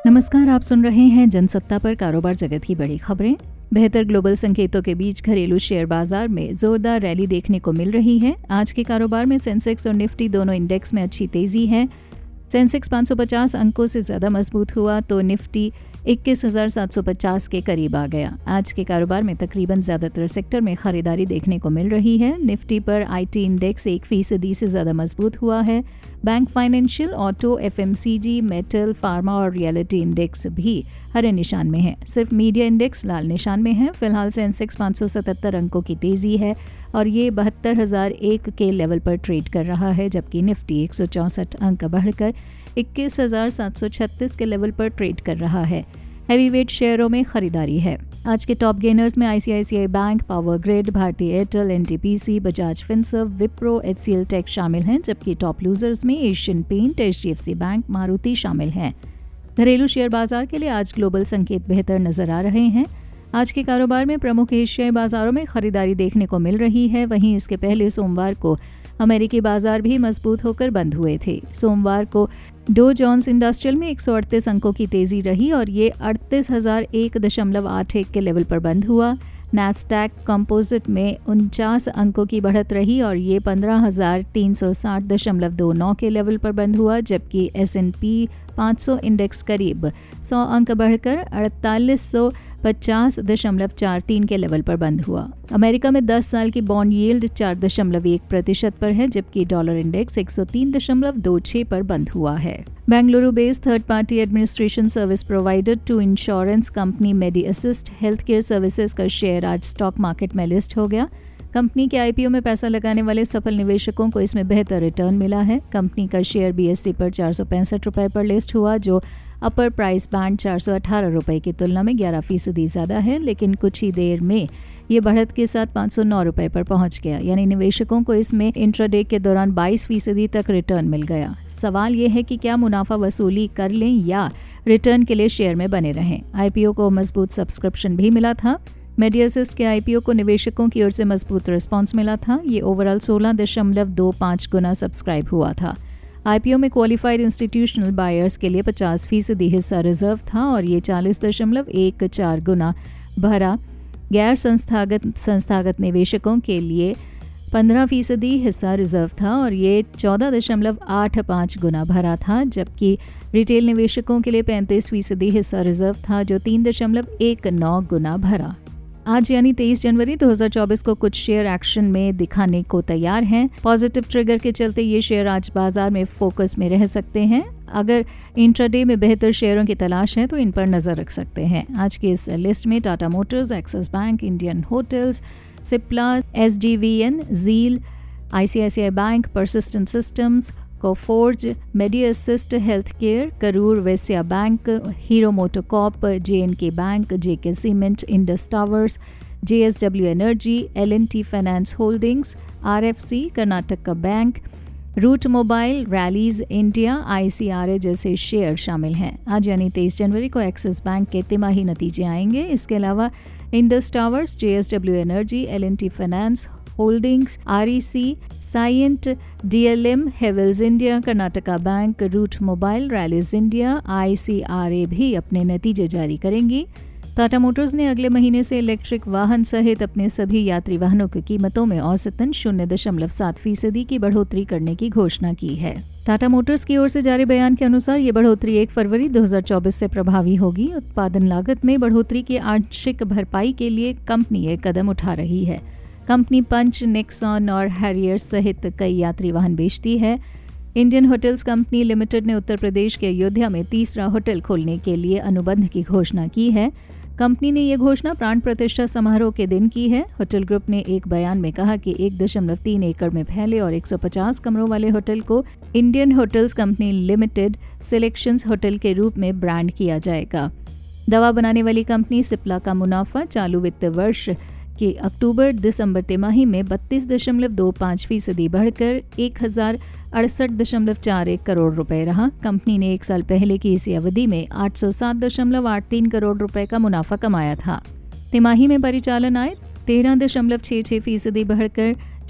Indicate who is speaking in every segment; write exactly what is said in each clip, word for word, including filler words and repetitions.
Speaker 1: नमस्कार, आप सुन रहे हैं जनसत्ता पर कारोबार जगत की बड़ी खबरें। बेहतर ग्लोबल संकेतों के बीच घरेलू शेयर बाजार में जोरदार रैली देखने को मिल रही है। आज के कारोबार में सेंसेक्स और निफ्टी दोनों इंडेक्स में अच्छी तेजी है। सेंसेक्स पाँच सौ पचास अंकों से ज़्यादा मजबूत हुआ तो निफ्टी इक्कीस हज़ार सात सौ पचास के करीब आ गया। आज के कारोबार में तकरीबन ज़्यादातर सेक्टर में खरीदारी देखने को मिल रही है। निफ्टी पर आईटी इंडेक्स एक फीसदी से ज़्यादा मजबूत हुआ है। Bank, financial, auto, FMCG, metal, pharma और रियलिटी इंडेक्स भी हरे निशान में है। सिर्फ मीडिया इंडेक्स लाल निशान में है। फिलहाल सेंसेक्स पाँच सौ सतहत्तर अंकों की तेजी है और ये बहत्तर हज़ार एक के लेवल पर ट्रेड कर रहा है, जबकि निफ्टी एक सौ चौंसठ अंक बढ़कर इक्कीस हज़ार सात सौ छत्तीस के लेवल पर ट्रेड कर रहा है। हैवीवेट शेयरों में खरीदारी है। आज के टॉप गेनर्स में ICICI bank, power grid, Bharti Airtel, NTPC, Bajaj Finserv, Wipro, HCL tech शामिल हैं, जबकि टॉप लूजर्स में Asian paint, HDFC bank, Maruti शामिल हैं। घरेलू शेयर बाजार के लिए आज ग्लोबल संकेत बेहतर नजर आ रहे हैं। आज के कारोबार में प्रमुख एशियाई बाजारों में खरीदारी देखने को मिल रही है। वहीं इसके पहले सोमवार को अमेरिकी बाजार भी मजबूत होकर बंद हुए थे। सोमवार को डो जोन्स इंडस्ट्रियल में एक सौ अड़तीस अंकों की तेजी रही और ये अड़तीस हज़ार एक दशमलव आठ एक के लेवल पर बंद हुआ। नैस्डैक कंपोजिट में उनचास अंकों की बढ़त रही और ये पंद्रह हज़ार तीन सौ साठ दशमलव दो नौ के लेवल पर बंद हुआ, जबकि एस एंड पी पाँच सौ इंडेक्स करीब सौ अंक बढ़कर अड़तालीस सौ पचास दशमलव चार तीन के लेवल पर बंद हुआ। अमेरिका में दस साल की बॉन्ड यील्ड चार दशमलव एक प्रतिशत पर है, जबकि डॉलर इंडेक्स एक सौ तीन दशमलव दो छह पर बंद हुआ है। Bengaluru based third party administration service provider to insurance company Medi Assist Health Care Services का शेयर आज स्टॉक मार्केट में लिस्ट हो गया। कंपनी के आईपीओ में पैसा लगाने वाले सफल निवेशकों को इसमें बेहतर रिटर्न मिला है। कंपनी का शेयर बीएसई पर चार सौ पैंसठ रुपये पर लिस्ट हुआ, जो अपर प्राइस बैंड चार सौ अठारह रुपये की तुलना में ग्यारह फीसदी ज़्यादा है, लेकिन कुछ ही देर में ये बढ़त के साथ पाँच सौ नौ रुपये पर पहुंच गया। यानी निवेशकों को इसमें इंट्राडे के दौरान बाईस फीसदी तक रिटर्न मिल गया। सवाल ये है कि क्या मुनाफा वसूली कर लें या रिटर्न के लिए शेयर में बने रहें। आईपीओ को मजबूत सब्सक्रिप्शन भी मिला था। मेडी असिस्ट के आईपीओ को निवेशकों की ओर से मजबूत रिस्पांस मिला था। ये ओवरऑल सोलह दशमलव दो पाँच गुना सब्सक्राइब हुआ था। आईपीओ में क्वालिफाइड इंस्टीट्यूशनल बायर्स के लिए पचास फीसदी हिस्सा रिजर्व था और ये चालीस दशमलव एक चार गुना भरा। गैर संस्थागत संस्थागत निवेशकों के लिए पंद्रह फीसदी हिस्सा रिजर्व था और ये चौदह दशमलव आठ पाँच गुना भरा था, जबकि रिटेल निवेशकों के लिए पैंतीस फीसदी हिस्सा रिजर्व था, जो तीन दशमलव एक नौ गुना भरा। आज यानी तेईस जनवरी दो हज़ार चौबीस को कुछ शेयर एक्शन में दिखाने को तैयार हैं। पॉजिटिव ट्रिगर के चलते ये शेयर आज बाजार में फोकस में रह सकते हैं। अगर इंट्राडे में बेहतर शेयरों की तलाश है तो इन पर नजर रख सकते हैं। आज की इस लिस्ट में Tata Motors, Axis Bank, Indian Hotels, Cipla, SJVN, ZEEL, ICICI Bank, Persistent Systems, Coforge, Medi Assist Health Care, Karur Vysya Bank, Hero MotoCorp, JNK Bank, JK Cement, Indus Towers, JSW Energy, LNT Finance Holdings, RFC, Karnataka का bank, Root Mobile, Rallis India, ICRA जैसे share शामिल हैं। आज यानी तेईस जनवरी को axis bank के तिमाही नतीजे आएंगे। इसके अलावा Indus Towers, JSW Energy, LNT Finance Holdings, REC, Cyient, DLM, Havells India, Karnataka Bank, Root Mobile, Rallis India, ICRA भी अपने नतीजे जारी करेंगी। टाटा मोटर्स ने अगले महीने से इलेक्ट्रिक वाहन सहित अपने सभी यात्री वाहनों की कीमतों में औसतन शून्य दशमलव सात फीसदी की बढ़ोतरी करने की घोषणा की है। टाटा मोटर्स की ओर से जारी बयान के अनुसार ये बढ़ोतरी एक फरवरी दो हज़ार चौबीस से प्रभावी होगी। उत्पादन लागत में बढ़ोतरी की आंशिक भरपाई के लिए कंपनी ये कदम उठा रही है। कंपनी पंच, नेक्सॉन और हैरियर सहित कई यात्री वाहन बेचती है। इंडियन होटल्स कंपनी लिमिटेड ने उत्तर प्रदेश के अयोध्या में तीसरा होटल खोलने के लिए अनुबंध की घोषणा की है। कंपनी ने यह घोषणा प्राण प्रतिष्ठा समारोह के दिन की है। होटल ग्रुप ने एक बयान में कहा कि एक दशमलव तीन एकड़ में फैले और एक सौ पचास कमरों वाले होटल को Indian Hotels Company Limited Selections hotel के रूप में ब्रांड किया जाएगा। दवा बनाने वाली कंपनी सिप्ला का मुनाफा चालू वित्त वर्ष कि अक्टूबर दिसंबर तिमाही में बत्तीस दशमलव दो पाँच फीसदी बढ़कर एक हजार अड़सठ दशमलव चार एक करोड़ रुपए रहा। कंपनी ने एक साल पहले की इसी अवधि में आठ सौ सात दशमलव आठ तीन करोड़ रुपए का मुनाफा कमाया था। तिमाही में परिचालन आय तेरह दशमलव छः छः फीसदी बढ़कर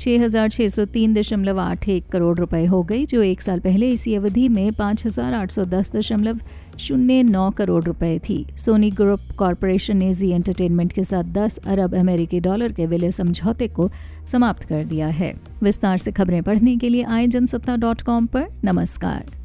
Speaker 1: छः हज़ार छः सौ तीन दशमलव आठ एक करोड़ रुपए हो गई, जो एक साल पहले इसी अवधि में पाँच हज़ार आठ सौ दस दशमलव शून्य नौ करोड़ रुपए थी। सोनी ग्रुप कॉरपोरेशन ने जी एंटरटेनमेंट के साथ दस अरब अमेरिकी डॉलर के विलय समझौते को समाप्त कर दिया है। विस्तार से खबरें पढ़ने के लिए आए जनसत्ता डॉट कॉम पर। नमस्कार।